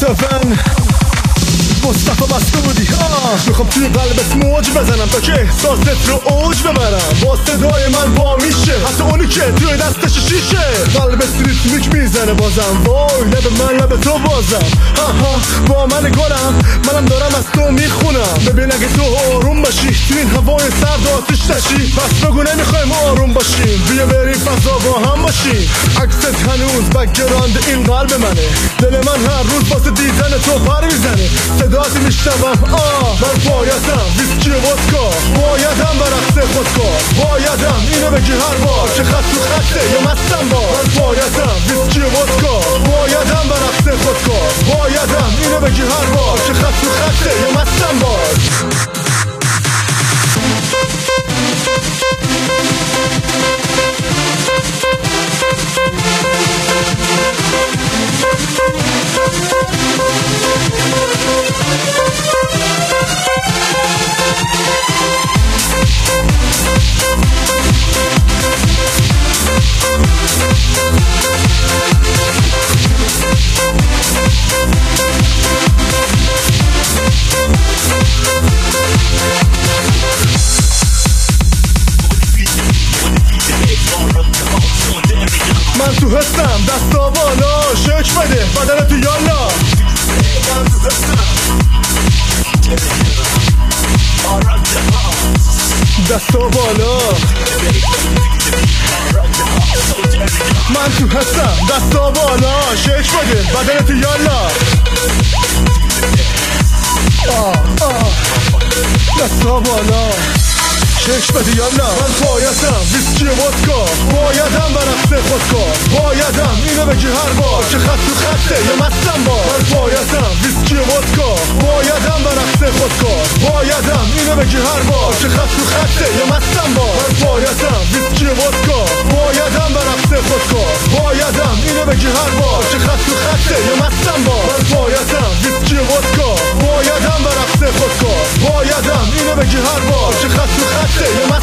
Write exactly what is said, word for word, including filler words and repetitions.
هفن مصطفی مسعودی آه میخوام توی قلبت موج بزنم تا که احساست رو اوج ببرم با صدای من با میشه حتی اونی که توی دستش شیشه قلبت ریتمیک میزنه بازم وای لب من لب تو بازم آها با من گلم منم دارم از تو میخونم ببین اگه تو آروم باشی تو این هوای سرد آتش نشی پس بگو نمیخوایم آروم باشیم بیا بریم فضا با هم باشیم عکست هنوز بک‌گراند این قلب منه دل من هر روز واسه دیدن تو پر میزنه صدات میشنوم آه من بایدم ویسکی و ودکا بایدم برقص خودکا بایدم اینو بگی هر بار که خط تو خطه یا مستم بار من بایدم ویسکی و ودکا بایدم برقص خودکا بایدم اینو بگی هر بار که خط تو خطه یا مستم بار من تو هستم دستا بالا شک بده بدن تو یالا من تو هستم دستا بالا من تو هستم دستا بالا شک بده بدن تو یالا آه آه دستا بالا شش بده یالا من بایدم ویسکی و ودکا بایدم برقص خودکا بایدم اینو بگی هر بار که خط تو خطه یا مستم بار من بایدم ویسکی و ودکا بایدم برقص خودکا بایدم اینو بگی هر بار که خط تو خطه یا مستم بار من بایدم ویسکی و ودکا بایدم برقص خودکا بایدم اینو بگی هر بار که خط تو خطه یا مستم بار من بایدم ویسکی و ودکا بایدم برقص خودکا بایدم اینو بگی هر بار که خط تو خطه یا